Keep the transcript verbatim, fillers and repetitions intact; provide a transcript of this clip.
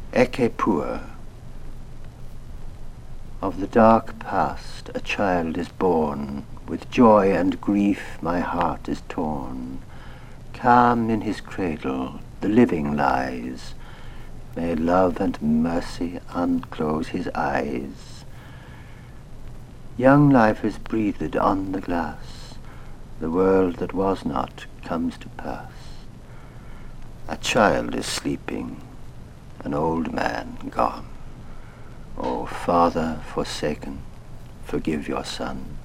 Ecce Pur. Of the dark past a child is born, with joy and grief my heart is torn. Calm in his cradle the living lies, may love and mercy unclose his eyes. Young life is breathed on the glass, the world that was not comes to pass. A child is sleeping, an old man gone. O Father forsaken, forgive your Son.